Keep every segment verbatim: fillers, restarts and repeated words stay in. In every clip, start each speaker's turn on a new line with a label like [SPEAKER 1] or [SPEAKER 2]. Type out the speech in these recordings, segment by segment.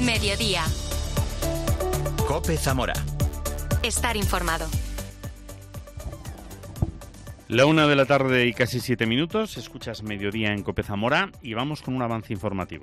[SPEAKER 1] Mediodía.
[SPEAKER 2] COPE Zamora.
[SPEAKER 1] Estar informado.
[SPEAKER 3] La una de la tarde y casi siete minutos, escuchas Mediodía en COPE Zamora y vamos con un avance informativo.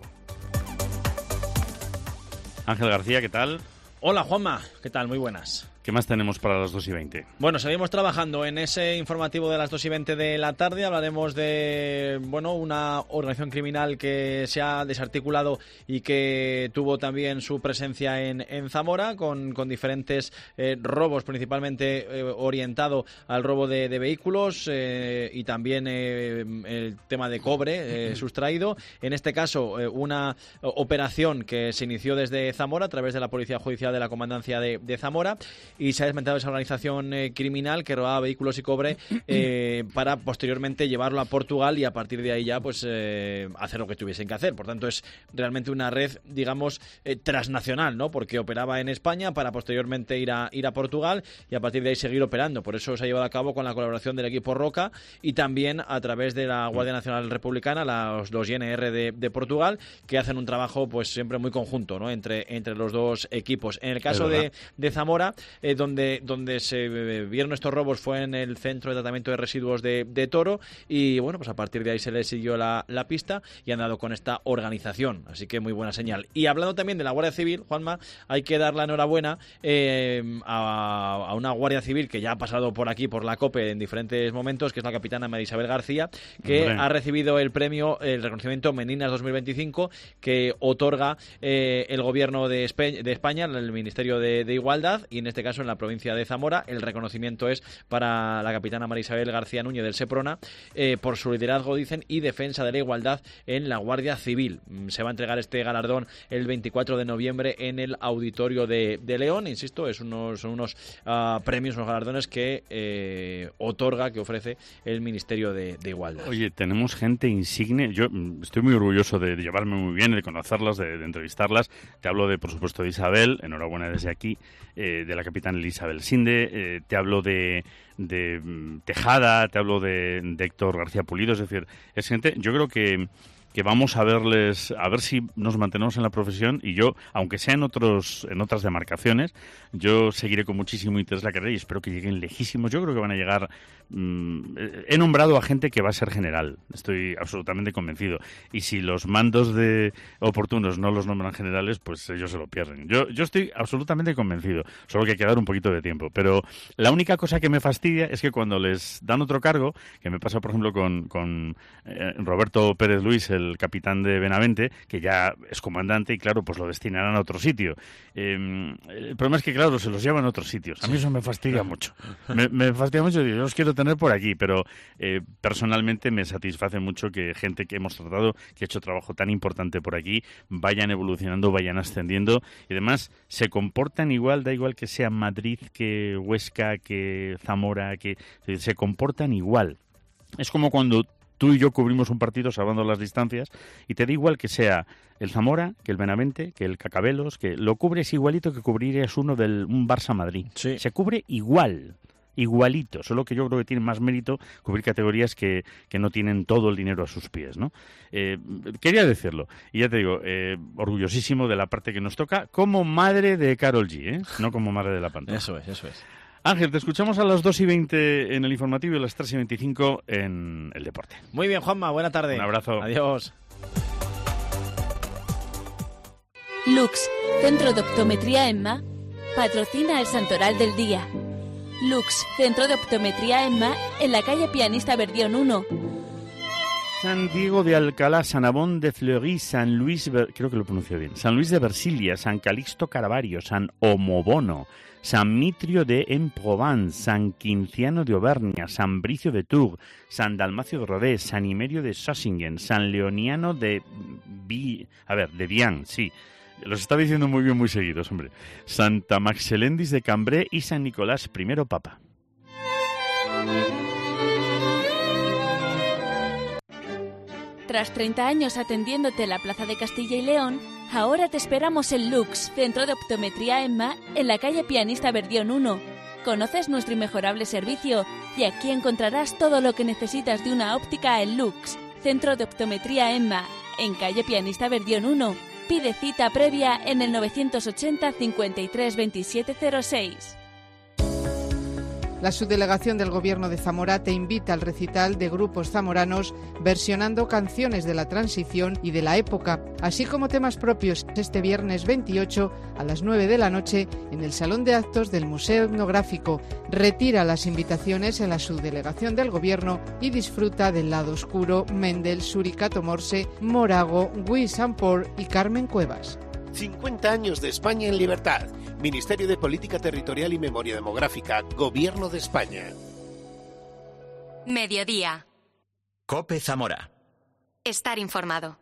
[SPEAKER 3] Ángel García, ¿qué tal?
[SPEAKER 4] Hola Juanma, ¿qué tal? Muy buenas.
[SPEAKER 3] ¿Qué más tenemos para las dos y veinte?
[SPEAKER 4] Bueno, seguimos trabajando en ese informativo de las dos y veinte de la tarde. Hablaremos de, bueno, una organización criminal que se ha desarticulado y que tuvo también su presencia en, en Zamora, con, con diferentes eh, robos, principalmente eh, orientado al robo de, de vehículos eh, y también eh, el tema de cobre eh, sustraído. En este caso, eh, una operación que se inició desde Zamora a través de la Policía Judicial de la Comandancia de, de Zamora. Y se ha desmantelado esa organización eh, criminal que robaba vehículos y cobre eh, para posteriormente llevarlo a Portugal y a partir de ahí ya pues eh, hacer lo que tuviesen que hacer. Por tanto, es realmente una red, digamos, eh, transnacional, ¿no? Porque operaba en España para posteriormente ir a, ir a Portugal y a partir de ahí seguir operando. Por eso se ha llevado a cabo con la colaboración del equipo Roca y también a través de la Guardia Nacional Republicana, los, los I N R de, de Portugal, que hacen un trabajo pues siempre muy conjunto, ¿no? Entre, entre los dos equipos. En el caso de, de Zamora, Eh, donde, donde se vieron estos robos fue en el Centro de Tratamiento de Residuos de, de Toro y bueno, pues a partir de ahí se le siguió la, la pista y han dado con esta organización, así que muy buena señal. Y hablando también de la Guardia Civil, Juanma, hay que dar la enhorabuena eh, a, a una Guardia Civil que ya ha pasado por aquí, por la COPE en diferentes momentos, que es la capitana María Isabel García, que Hombre. ha recibido el premio, el reconocimiento Meninas dos mil veinticinco que otorga eh, el gobierno de España, de España, el Ministerio de, de Igualdad, y en este caso en la provincia de Zamora. El reconocimiento es para la capitana María Isabel García Núñez del Seprona eh, por su liderazgo, dicen, y defensa de la igualdad en la Guardia Civil. Se va a entregar este galardón el veinticuatro de noviembre en el Auditorio de, de León. Insisto, es unos, son unos uh, premios, unos galardones que eh, otorga, que ofrece el Ministerio de, de Igualdad.
[SPEAKER 3] Oye, tenemos gente insigne. Yo estoy muy orgulloso de, de llevarme muy bien, de conocerlas, de, de entrevistarlas. Te hablo de, por supuesto, de Isabel, enhorabuena desde aquí, eh, de la capitana Isabel Sinde, eh, te hablo de, de Tejada, te hablo de, de Héctor García Pulido, es decir, es gente, yo creo que que vamos a verles, a ver si nos mantenemos en la profesión y yo, aunque sea en otros, en otras demarcaciones, yo seguiré con muchísimo interés la carrera y espero que lleguen lejísimos. Yo creo que van a llegar, mmm, he nombrado a gente que va a ser general, estoy absolutamente convencido. Y si los mandos de oportunos no los nombran generales, pues ellos se lo pierden. Yo, yo estoy absolutamente convencido, solo que hay que dar un poquito de tiempo. Pero la única cosa que me fastidia es que cuando les dan otro cargo, que me pasa por ejemplo con, con eh, Roberto Pérez Luis, el el capitán de Benavente, que ya es comandante y claro, pues lo destinarán a otro sitio. Eh, el problema es que claro, se los llevan a otros sitios. A mí eso me fastidia mucho. Me, me fastidia mucho, yo los quiero tener por aquí, pero eh, personalmente me satisface mucho que gente que hemos tratado, que ha hecho trabajo tan importante por aquí, vayan evolucionando, vayan ascendiendo y además se comportan igual, da igual que sea Madrid, que Huesca, que Zamora, que se comportan igual. Es como cuando tú y yo cubrimos un partido salvando las distancias y te da igual que sea el Zamora, que el Benavente, que el Cacabelos, que lo cubres igualito que cubrirías uno del un Barça-Madrid. Sí. Se cubre igual, igualito, solo que yo creo que tiene más mérito cubrir categorías que, que no tienen todo el dinero a sus pies, ¿no? Eh, quería decirlo, y ya te digo, eh, orgullosísimo de la parte que nos toca como madre de Karol G, ¿eh? No como madre de la pantalla.
[SPEAKER 4] Eso es, eso es.
[SPEAKER 3] Ángel, te escuchamos a las dos y veinte en el informativo y a las tres y veinticinco en el deporte.
[SPEAKER 4] Muy bien, Juanma, buena tarde.
[SPEAKER 3] Un abrazo.
[SPEAKER 4] Adiós.
[SPEAKER 5] Lux, Centro de Optometría Emma, patrocina el Santoral del Día. Lux, Centro de Optometría Emma, en la calle Pianista Verdión uno.
[SPEAKER 3] San Diego de Alcalá, San Abón de Fleury, San Luis, creo que lo pronuncio bien, San Luis de Versilia, San Calixto Caravario, San Omobono, San Mitrio de En-Provence, San Quinciano de Auvernia, San Bricio de Tours, San Dalmacio de Rodez, San Imerio de Sösingen, San Leoniano de Vi, a ver, de Vian, sí. Los estaba diciendo muy bien, muy seguidos, hombre. Santa Maxelendis de Cambrai y San Nicolás I Papa.
[SPEAKER 5] Tras treinta años atendiéndote en la Plaza de Castilla y León, ahora te esperamos en Lux, Centro de Optometría Emma, en la calle Pianista Verdión uno. Conoces nuestro inmejorable servicio y aquí encontrarás todo lo que necesitas de una óptica en Lux, Centro de Optometría Emma, en calle Pianista Verdión uno. Pide cita previa en el novecientos ochenta cincuenta y tres veintisiete cero seis.
[SPEAKER 6] La subdelegación del Gobierno de Zamora te invita al recital de grupos zamoranos versionando canciones de la transición y de la época, así como temas propios este viernes veintiocho a las nueve de la noche en el Salón de Actos del Museo Etnográfico. Retira las invitaciones en la subdelegación del Gobierno y disfruta del lado oscuro Mendel, Suricato Morse, Morago, Guy Sampor y Carmen Cuevas.
[SPEAKER 7] cincuenta años de España en libertad. Ministerio de Política Territorial y Memoria Demográfica, Gobierno de España.
[SPEAKER 1] Mediodía.
[SPEAKER 2] COPE Zamora.
[SPEAKER 1] Estar informado.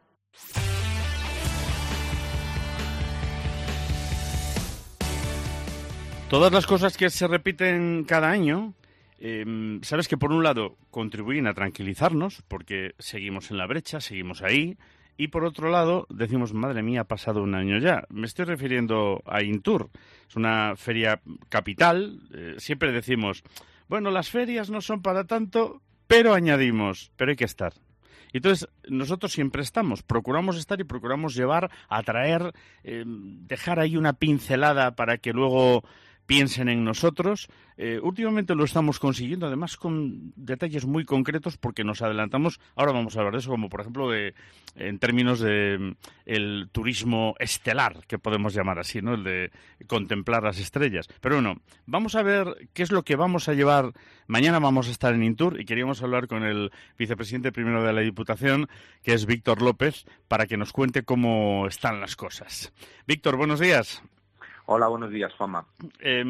[SPEAKER 3] Todas las cosas que se repiten cada año, eh, sabes que por un lado contribuyen a tranquilizarnos, porque seguimos en la brecha, seguimos ahí. Y por otro lado, decimos, madre mía, ha pasado un año ya. Me estoy refiriendo a Intur. Es una feria capital. Eh, siempre decimos, bueno, las ferias no son para tanto, pero añadimos, pero hay que estar. Y entonces, nosotros siempre estamos, procuramos estar y procuramos llevar, atraer, eh, dejar ahí una pincelada para que luego piensen en nosotros. Eh, últimamente lo estamos consiguiendo, además con detalles muy concretos, porque nos adelantamos. Ahora vamos a hablar de eso, como por ejemplo de, en términos de el turismo estelar, que podemos llamar así, ¿no? El de contemplar las estrellas. Pero bueno, vamos a ver qué es lo que vamos a llevar. Mañana vamos a estar en Intur y queríamos hablar con el vicepresidente primero de la Diputación, que es Víctor López, para que nos cuente cómo están las cosas. Víctor, buenos días.
[SPEAKER 8] Hola, buenos días, Juanma.
[SPEAKER 3] Eh,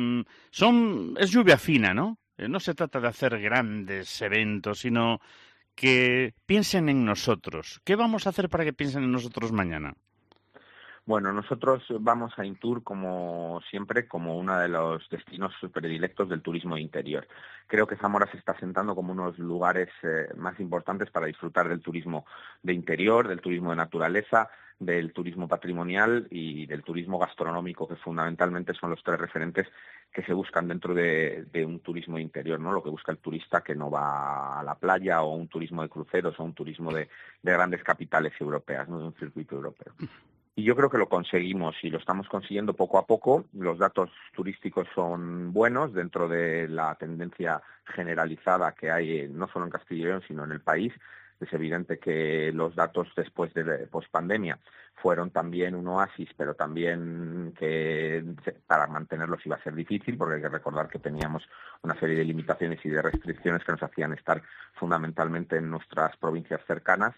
[SPEAKER 3] son, es lluvia fina, ¿no? Eh, no se trata de hacer grandes eventos, sino que piensen en nosotros. ¿Qué vamos a hacer para que piensen en nosotros mañana?
[SPEAKER 8] Bueno, nosotros vamos a Intur, como siempre, como uno de los destinos predilectos del turismo interior. Creo que Zamora se está sentando como unos lugares eh, más importantes para disfrutar del turismo de interior, del turismo de naturaleza, del turismo patrimonial y del turismo gastronómico, que fundamentalmente son los tres referentes que se buscan dentro de, de un turismo interior, ¿no? Lo que busca el turista que no va a la playa, o un turismo de cruceros, o un turismo de, de grandes capitales europeas, no de un circuito europeo. Y yo creo que lo conseguimos y lo estamos consiguiendo poco a poco. Los datos turísticos son buenos dentro de la tendencia generalizada que hay no solo en Castilla y León, sino en el país. Es evidente que los datos después de pospandemia fueron también un oasis, pero también que para mantenerlos iba a ser difícil, porque hay que recordar que teníamos una serie de limitaciones y de restricciones que nos hacían estar fundamentalmente en nuestras provincias cercanas.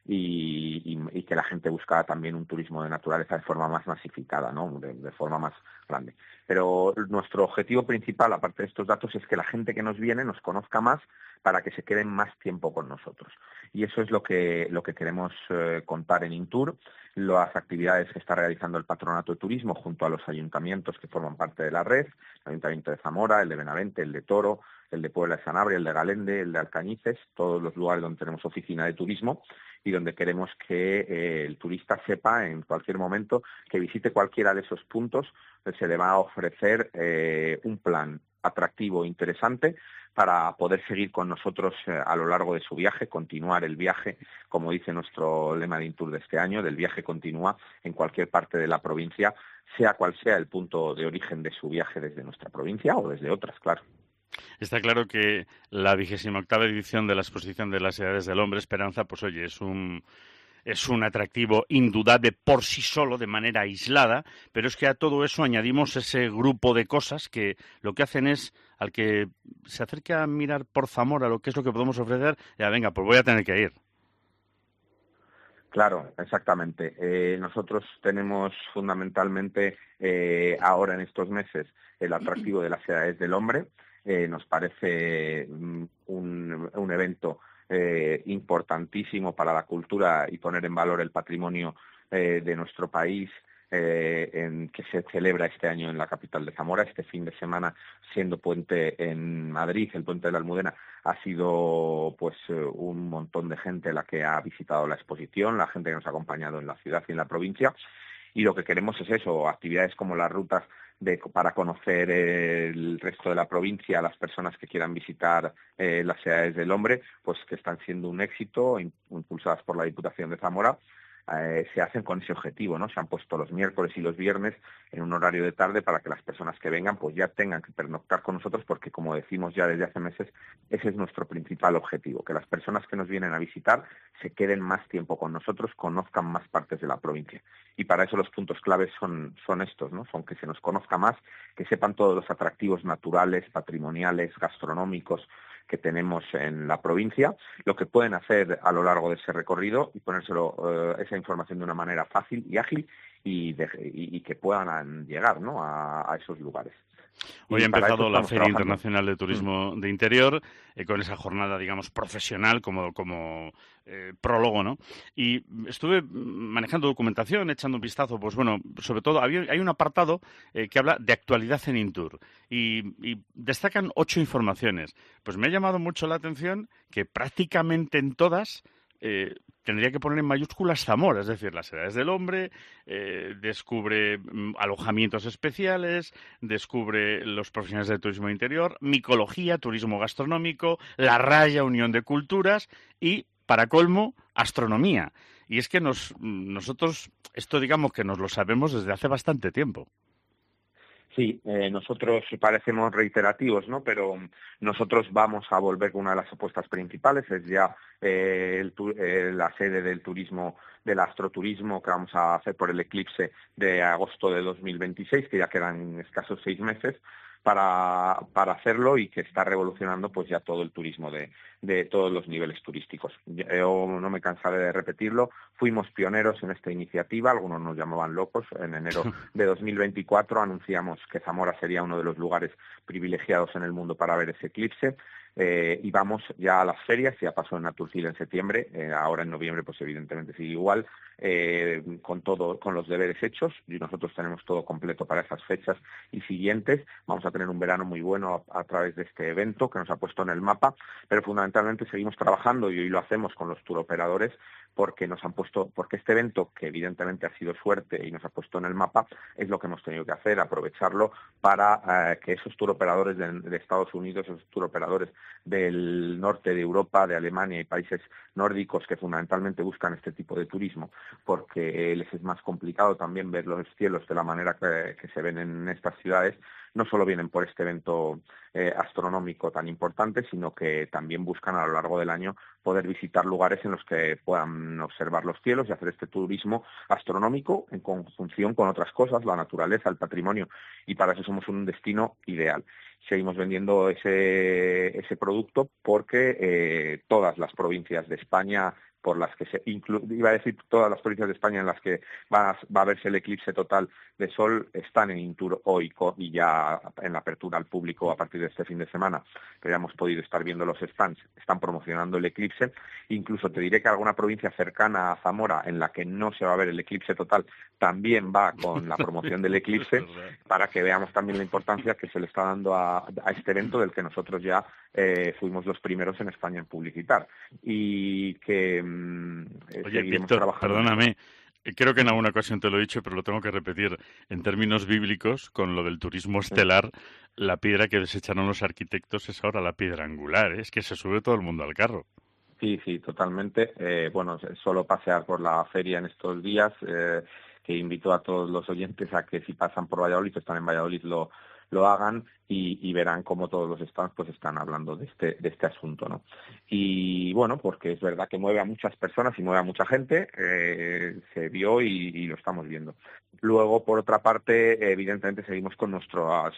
[SPEAKER 8] Y, y, y que la gente buscaba también un turismo de naturaleza de forma más masificada, ¿no? De, de forma más grande. Pero nuestro objetivo principal, aparte de estos datos, es que la gente que nos viene nos conozca más para que se queden más tiempo con nosotros. Y eso es lo que, lo que queremos eh, contar en Intur. Las actividades que está realizando el Patronato de Turismo junto a los ayuntamientos que forman parte de la red, el Ayuntamiento de Zamora, el de Benavente, el de Toro, el de Puebla de Sanabria, el de Galende, el de Alcañices, todos los lugares donde tenemos oficina de turismo y donde queremos que eh, el turista sepa en cualquier momento que visite cualquiera de esos puntos, pues se le va a ofrecer eh, un plan atractivo e interesante para poder seguir con nosotros eh, a lo largo de su viaje, continuar el viaje, como dice nuestro lema de Intur de este año, del viaje continúa en cualquier parte de la provincia, sea cual sea el punto de origen de su viaje desde nuestra provincia o desde otras, claro.
[SPEAKER 3] Está claro que la vigésima octava edición de la Exposición de las Edades del Hombre, Esperanza, pues oye, es un... es un atractivo indudable por sí solo, de manera aislada, pero es que a todo eso añadimos ese grupo de cosas que lo que hacen es, al que se acerque a mirar por Zamora lo que es lo que podemos ofrecer, ya venga, pues voy a tener que ir.
[SPEAKER 8] Claro, exactamente. Eh, nosotros tenemos fundamentalmente eh, ahora en estos meses el atractivo de las Edades del Hombre. Eh, nos parece un, un evento Eh, importantísimo para la cultura y poner en valor el patrimonio eh, de nuestro país, eh, en, que se celebra este año en la capital de Zamora. Este fin de semana, siendo puente en Madrid, el puente de la Almudena, ha sido pues un montón de gente la que ha visitado la exposición, la gente que nos ha acompañado en la ciudad y en la provincia. Y lo que queremos es eso, actividades como las rutas de, para conocer el resto de la provincia, las personas que quieran visitar eh, las Edades del Hombre, pues que están siendo un éxito, impulsadas por la Diputación de Zamora, eh, se hacen con ese objetivo, ¿no? Se han puesto los miércoles y los viernes en un horario de tarde para que las personas que vengan pues ya tengan que pernoctar con nosotros, porque como decimos ya desde hace meses, ese es nuestro principal objetivo, que las personas que nos vienen a visitar se queden más tiempo con nosotros, conozcan más partes de la provincia. Y para eso los puntos claves son, son estos, ¿no? Son que se nos conozca más, que sepan todos los atractivos naturales, patrimoniales, gastronómicos que tenemos en la provincia, lo que pueden hacer a lo largo de ese recorrido y ponérselo eh, esa información de una manera fácil y ágil y, de, y, y que puedan llegar, ¿no? a, a esos lugares.
[SPEAKER 3] Hoy ha empezado la Feria
[SPEAKER 8] trabajando.
[SPEAKER 3] Internacional de Turismo mm. de Interior, eh, con esa jornada, digamos, profesional como, como eh, prólogo, ¿no? Y estuve manejando documentación, echando un vistazo, pues bueno, sobre todo había, hay un apartado eh, que habla de actualidad en Intur y, y destacan ocho informaciones. Pues me ha llamado mucho la atención que prácticamente en todas Eh, tendría que poner en mayúsculas Zamora, es decir, las edades del hombre, eh, descubre mm, alojamientos especiales, descubre los profesionales del turismo interior, micología, turismo gastronómico, la raya, unión de culturas y, para colmo, astronomía. Y es que nos, nosotros, esto digamos que nos lo sabemos desde hace bastante tiempo.
[SPEAKER 8] Sí, eh, nosotros parecemos reiterativos, ¿no? Pero nosotros vamos a volver con una de las apuestas principales, es ya eh, el, eh, la sede del turismo, del astroturismo que vamos a hacer por el eclipse de agosto de dos mil veintiséis, que ya quedan escasos seis meses para, para hacerlo y que está revolucionando pues ya todo el turismo de, de todos los niveles turísticos. Yo no me cansaré de repetirlo, fuimos pioneros en esta iniciativa, algunos nos llamaban locos. En enero de dos mil veinticuatro anunciamos que Zamora sería uno de los lugares privilegiados en el mundo para ver ese eclipse. Eh, y vamos ya a las ferias, ya pasó en Naturcil en septiembre, eh, ahora en noviembre pues evidentemente sigue igual, eh, con todo, con los deberes hechos, y nosotros tenemos todo completo para esas fechas y siguientes. Vamos a tener un verano muy bueno a, a través de este evento que nos ha puesto en el mapa, pero fundamentalmente seguimos trabajando y hoy lo hacemos con los turoperadores porque nos han puesto, porque este evento, que evidentemente ha sido suerte y nos ha puesto en el mapa, es lo que hemos tenido que hacer, aprovecharlo para eh, que esos turoperadores de, de Estados Unidos, esos turoperadores del norte de Europa, de Alemania y países nórdicos que fundamentalmente buscan este tipo de turismo, porque les es más complicado también ver los cielos de la manera que, que se ven en estas ciudades, no solo vienen por este evento eh, astronómico tan importante, sino que también buscan a lo largo del año poder visitar lugares en los que puedan observar los cielos y hacer este turismo astronómico en conjunción con otras cosas, la naturaleza, el patrimonio, y para eso somos un destino ideal. Seguimos vendiendo ese, ese producto porque eh, todas las provincias de España por las que se inclu iba a decir todas las provincias de España en las que va a, va a verse el eclipse total de sol están en Intur hoy y ya en la apertura al público a partir de este fin de semana, que ya hemos podido estar viendo los stands, están promocionando el eclipse. Incluso te diré que alguna provincia cercana a Zamora en la que no se va a ver el eclipse total también va con la promoción del eclipse, para que veamos también la importancia que se le está dando a, a este evento del que nosotros ya eh, fuimos los primeros en España en publicitar y que
[SPEAKER 3] Oye, Víctor, perdóname, creo que en alguna ocasión te lo he dicho, pero lo tengo que repetir. En términos bíblicos, con lo del turismo estelar, la piedra que desecharon los arquitectos es ahora la piedra angular, ¿eh? Es que se sube todo el mundo al carro.
[SPEAKER 8] Sí, sí, totalmente. Eh, bueno, solo pasear por la feria en estos días, eh, que invito a todos los oyentes a que si pasan por Valladolid, o están en Valladolid, lo lo hagan y, y verán cómo todos los stands pues están hablando de este de este asunto, ¿no? Y bueno, porque es verdad que mueve a muchas personas y mueve a mucha gente, eh, se vio y, y lo estamos viendo. Luego, por otra parte, evidentemente seguimos con nuestras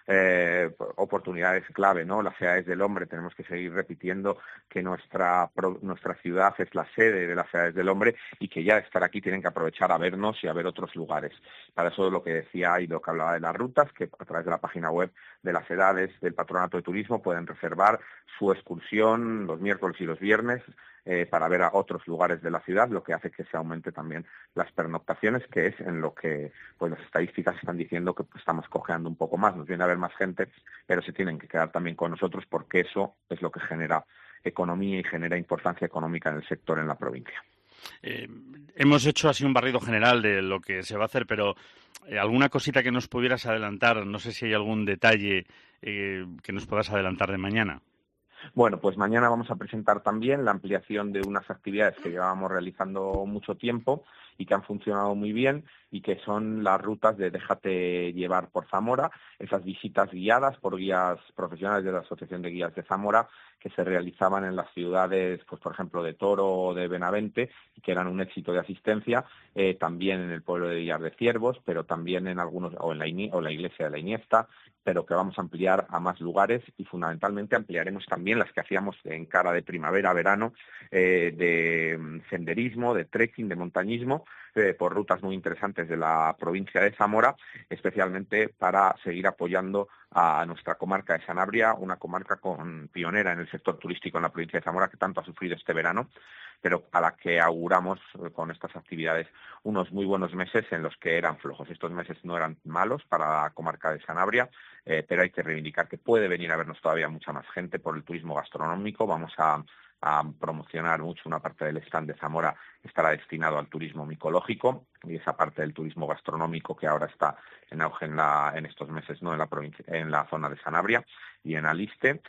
[SPEAKER 8] Eh, oportunidades clave, ¿no? Las ciudades del hombre, tenemos que seguir repitiendo que nuestra nuestra ciudad es la sede de las ciudades del hombre y que ya de estar aquí tienen que aprovechar a vernos y a ver otros lugares. Para eso es lo que decía y lo que hablaba de las rutas, que a través de la página web de las edades del Patronato de Turismo pueden reservar su excursión los miércoles y los viernes eh, para ver a otros lugares de la ciudad, lo que hace que se aumente también las pernoctaciones, que es en lo que pues las estadísticas están diciendo que pues, estamos cojeando un poco más. Nos viene a ver más gente, pero se tienen que quedar también con nosotros porque eso es lo que genera economía y genera importancia económica en el sector en la provincia.
[SPEAKER 3] Eh, hemos hecho así un barrido general de lo que se va a hacer, pero eh, alguna cosita que nos pudieras adelantar, no sé si hay algún detalle eh, que nos puedas adelantar de mañana.
[SPEAKER 8] Bueno, pues mañana vamos a presentar también la ampliación de unas actividades que llevábamos realizando mucho tiempo y que han funcionado muy bien y que son las rutas de Déjate llevar por Zamora, esas visitas guiadas por guías profesionales de la Asociación de Guías de Zamora que se realizaban en las ciudades, pues por ejemplo de Toro o de Benavente y que eran un éxito de asistencia, eh, también en el pueblo de Villar de Ciervos, pero también en algunos, o en la, Ini, o la iglesia de la Iniesta, pero que vamos a ampliar a más lugares y fundamentalmente ampliaremos también las que hacíamos en cara de primavera, verano, eh, de senderismo, de trekking, de montañismo, eh, por rutas muy interesantes de la provincia de Zamora, especialmente para seguir apoyando a nuestra comarca de Sanabria, una comarca con, pionera en el sector turístico en la provincia de Zamora que tanto ha sufrido este verano, pero a la que auguramos con estas actividades unos muy buenos meses en los que eran flojos. Estos meses no eran malos para la comarca de Sanabria, eh, pero hay que reivindicar que puede venir a vernos todavía mucha más gente por el turismo gastronómico. Vamos a, a promocionar mucho una parte del stand de Zamora que estará destinado al turismo micológico y esa parte del turismo gastronómico que ahora está en auge en, la, en estos meses, no en la provincia, en la zona de Sanabria y en Aliste.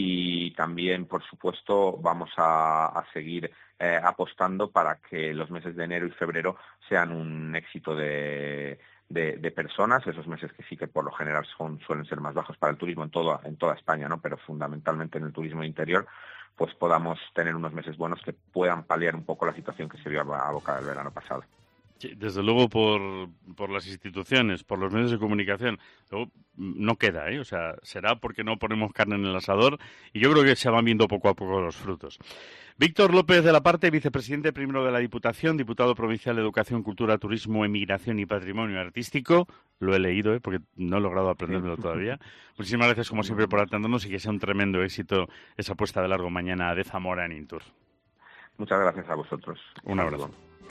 [SPEAKER 8] Y también, por supuesto, vamos a, a seguir eh, apostando para que los meses de enero y febrero sean un éxito de, de, de personas, esos meses que sí que por lo general son, suelen ser más bajos para el turismo en toda, en toda España, ¿no? Pero fundamentalmente en el turismo interior, pues podamos tener unos meses buenos que puedan paliar un poco la situación que se vio abocada el verano pasado.
[SPEAKER 3] Sí, desde luego por, por las instituciones, por los medios de comunicación, luego no queda, ¿eh? O sea, será porque no ponemos carne en el asador y yo creo que se van viendo poco a poco los frutos. Víctor López de la Parte, vicepresidente primero de la Diputación, diputado provincial de Educación, Cultura, Turismo, Emigración y Patrimonio Artístico. Lo he leído, ¿eh? Porque no he logrado aprendérmelo todavía. Muchísimas gracias, como siempre, por atendernos y que sea un tremendo éxito esa puesta de largo mañana de Zamora en Intur.
[SPEAKER 8] Muchas gracias a vosotros.
[SPEAKER 3] Un abrazo.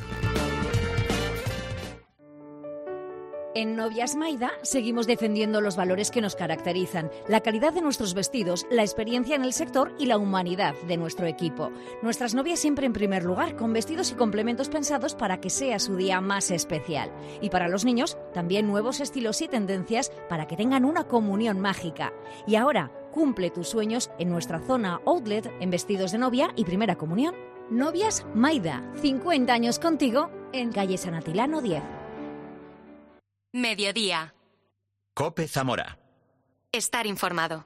[SPEAKER 9] En Novias Maida seguimos defendiendo los valores que nos caracterizan, la calidad de nuestros vestidos, la experiencia en el sector y la humanidad de nuestro equipo. Nuestras novias siempre en primer lugar, con vestidos y complementos pensados para que sea su día más especial. Y para los niños, también nuevos estilos y tendencias para que tengan una comunión mágica. Y ahora, cumple tus sueños en nuestra zona outlet en vestidos de novia y primera comunión. Novias Maida, cincuenta años contigo en calle San Atilano diez.
[SPEAKER 1] Mediodía.
[SPEAKER 2] COPE Zamora.
[SPEAKER 1] Estar informado.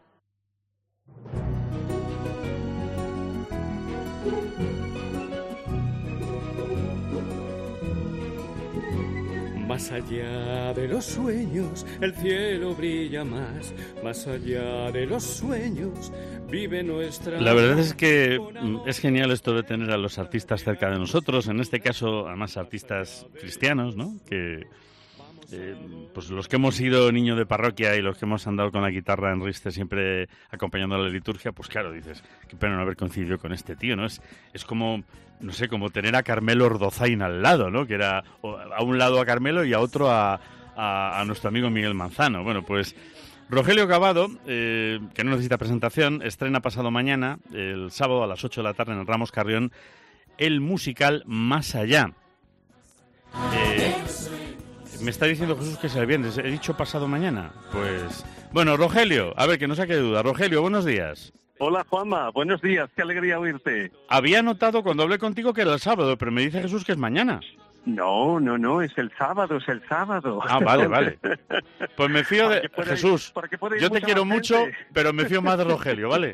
[SPEAKER 10] Más allá de los sueños, el cielo brilla más. Más allá de los sueños, vive nuestra...
[SPEAKER 3] La verdad es que es genial esto de tener a los artistas cerca de nosotros. En este caso, además, artistas cristianos, ¿no? Que... Eh, pues los que hemos sido niños de parroquia y los que hemos andado con la guitarra en Riste siempre acompañando a la liturgia, pues claro, dices, qué pena no haber coincidido con este tío, ¿no? Es, es como, no sé, como tener a Carmelo Ordozain al lado, ¿no? Que era a un lado a Carmelo y a otro a, a, a nuestro amigo Miguel Manzano. Bueno, pues Rogelio Cavado, eh, que no necesita presentación, estrena pasado mañana, el sábado a las ocho de la tarde en el Ramos Carrión, el musical Más Allá. Eh... Me está diciendo Jesús que es el viernes. ¿He dicho pasado mañana? Pues... Bueno, Rogelio, a ver, que no saque duda. Rogelio, buenos días.
[SPEAKER 11] Hola, Juanma. Buenos días. Qué alegría oírte.
[SPEAKER 3] Había notado cuando hablé contigo que era el sábado, pero me dice Jesús que es mañana.
[SPEAKER 11] No, no, no. Es el sábado, es el sábado.
[SPEAKER 3] Ah, vale, vale. Pues me fío de... Puede, Jesús, yo te quiero mucho, pero me fío más de Rogelio, ¿vale?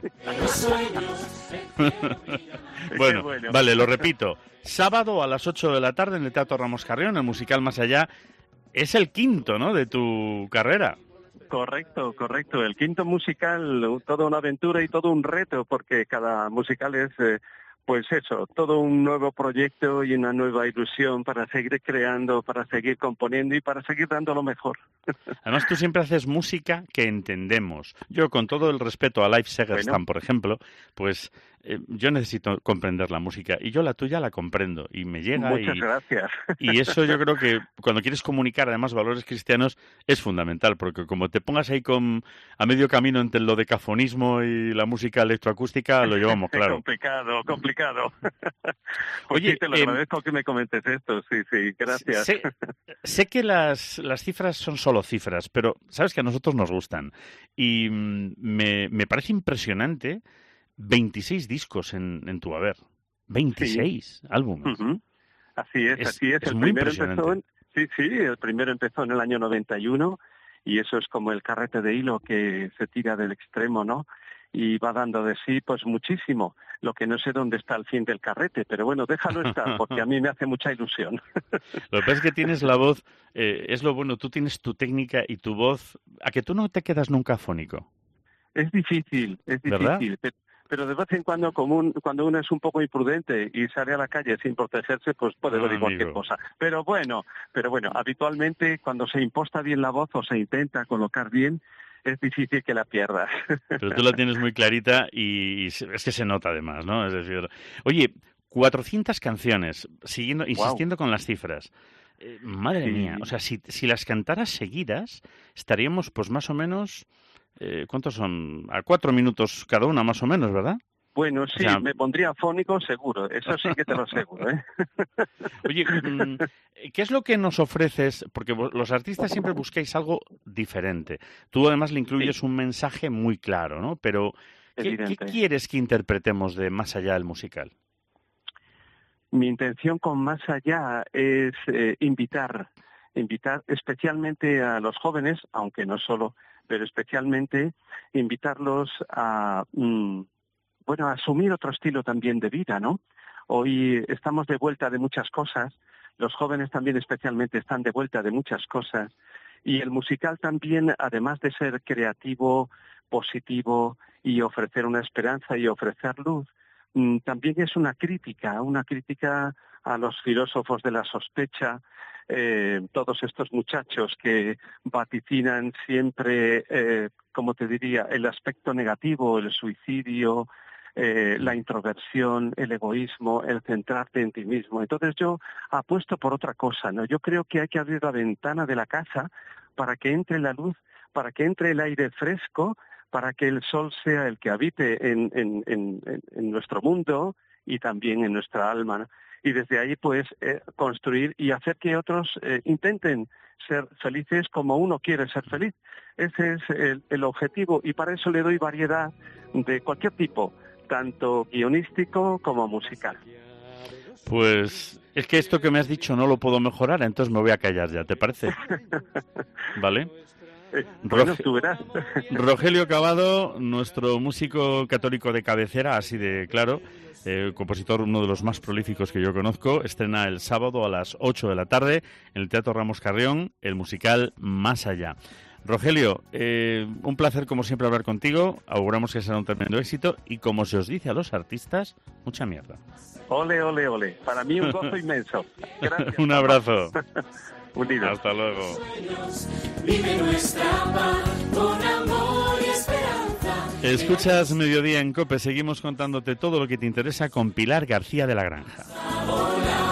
[SPEAKER 3] bueno, bueno, vale, lo repito. Sábado a las ocho de la tarde en el Teatro Ramos Carrión, el musical Más Allá. Es el quinto, ¿no?, de tu carrera.
[SPEAKER 11] Correcto, correcto. El quinto musical, toda una aventura y todo un reto, porque cada musical es, eh, pues eso, todo un nuevo proyecto y una nueva ilusión para seguir creando, para seguir componiendo y para seguir dando lo mejor.
[SPEAKER 3] Además, tú siempre haces música que entendemos. Yo, con todo el respeto a Leif Segerstam, bueno. por ejemplo, pues... Eh, yo necesito comprender la música y yo la tuya la comprendo y me llega.
[SPEAKER 11] Muchas
[SPEAKER 3] y,
[SPEAKER 11] gracias.
[SPEAKER 3] Y eso yo creo que cuando quieres comunicar además valores cristianos es fundamental, porque como te pongas ahí con a medio camino entre el decafonismo y la música electroacústica, lo llevamos claro.
[SPEAKER 11] complicado, complicado.
[SPEAKER 3] Oye,
[SPEAKER 11] sí, te lo eh, agradezco que me comentes esto, sí, sí, gracias.
[SPEAKER 3] Sé, sé que las, las cifras son solo cifras, pero sabes que a nosotros nos gustan y me, me parece impresionante veintiséis discos en, en tu haber. veintiséis sí. álbumes.
[SPEAKER 11] Uh-huh. Así es,
[SPEAKER 3] es,
[SPEAKER 11] así es.
[SPEAKER 3] es
[SPEAKER 11] el
[SPEAKER 3] muy
[SPEAKER 11] primero
[SPEAKER 3] impresionante.
[SPEAKER 11] empezó en, sí, sí, el primero empezó en el año noventa y uno y eso es como el carrete de hilo que se tira del extremo, ¿no? Y va dando de sí, pues muchísimo. Lo que no sé dónde está el fin del carrete, pero bueno, déjalo estar, porque a mí me hace mucha ilusión.
[SPEAKER 3] Lo que pasa es que tienes la voz, eh, es lo bueno, tú tienes tu técnica y tu voz, a que tú no te quedas nunca afónico.
[SPEAKER 11] Es difícil, es
[SPEAKER 3] ¿verdad?
[SPEAKER 11] difícil, pero, pero de vez en cuando, como un, cuando uno es un poco imprudente y sale a la calle sin protegerse, pues puede
[SPEAKER 3] Ah,
[SPEAKER 11] decir cualquier
[SPEAKER 3] amigo.
[SPEAKER 11] cosa. Pero bueno, pero bueno, habitualmente cuando se imposta bien la voz o se intenta colocar bien, es difícil que la pierdas.
[SPEAKER 3] Pero tú la tienes muy clarita y es que se nota además, ¿no? Es decir, oye, cuatrocientas canciones, siguiendo, insistiendo wow. con las cifras. Eh, madre
[SPEAKER 11] sí.
[SPEAKER 3] mía, o sea, si, si las cantaras seguidas, estaríamos pues más o menos, eh, ¿cuántos son? A cuatro minutos cada una más o menos, ¿verdad?
[SPEAKER 11] Bueno, sí,
[SPEAKER 3] o sea,
[SPEAKER 11] me pondría afónico seguro, eso sí que te lo aseguro, ¿eh?
[SPEAKER 3] Oye, ¿qué es lo que nos ofreces? Porque los artistas siempre buscáis algo diferente. Tú además le incluyes sí. un mensaje muy claro, ¿no? Pero, ¿qué, ¿qué quieres que interpretemos de Más allá del musical?
[SPEAKER 11] Mi intención con Más allá es eh, invitar, invitar especialmente a los jóvenes, aunque no solo, pero especialmente invitarlos a... Mmm, bueno, asumir otro estilo también de vida, ¿no? Hoy estamos de vuelta de muchas cosas, los jóvenes también especialmente están de vuelta de muchas cosas, y el musical también, además de ser creativo, positivo y ofrecer una esperanza y ofrecer luz, también es una crítica, una crítica a los filósofos de la sospecha, eh, todos estos muchachos que vaticinan siempre, eh, como te diría, el aspecto negativo, el suicidio, Eh, la introversión, el egoísmo, el centrarte en ti mismo. Entonces yo apuesto por otra cosa, ¿no? Yo creo que hay que abrir la ventana de la casa para que entre la luz, para que entre el aire fresco, para que el sol sea el que habite en, en, en, en nuestro mundo y también en nuestra alma, ¿no? Y desde ahí, pues, eh, construir y hacer que otros eh, intenten ser felices como uno quiere ser feliz. Ese es el, el objetivo y para eso le doy variedad de cualquier tipo, tanto guionístico como musical.
[SPEAKER 3] Pues es que esto que me has dicho no lo puedo mejorar, entonces me voy a callar ya, ¿te parece? ¿Vale?
[SPEAKER 11] Eh, bueno, tú verás.
[SPEAKER 3] Rogelio Cavado, nuestro músico católico de cabecera, así de claro, eh, compositor uno de los más prolíficos que yo conozco, estrena el sábado a las ocho de la tarde en el Teatro Ramos Carrión, el musical Más allá. Rogelio, eh, un placer como siempre hablar contigo, auguramos que será un tremendo éxito y como se os dice a los artistas, mucha mierda.
[SPEAKER 11] Ole, ole, ole, para mí un gozo inmenso. Gracias.
[SPEAKER 3] Un abrazo.
[SPEAKER 11] Unido.
[SPEAKER 3] Hasta luego.
[SPEAKER 12] Vive nuestra paz con amor y esperanza.
[SPEAKER 3] Escuchas Mediodía en COPE, seguimos contándote todo lo que te interesa con Pilar García de la Granja.
[SPEAKER 12] Hola.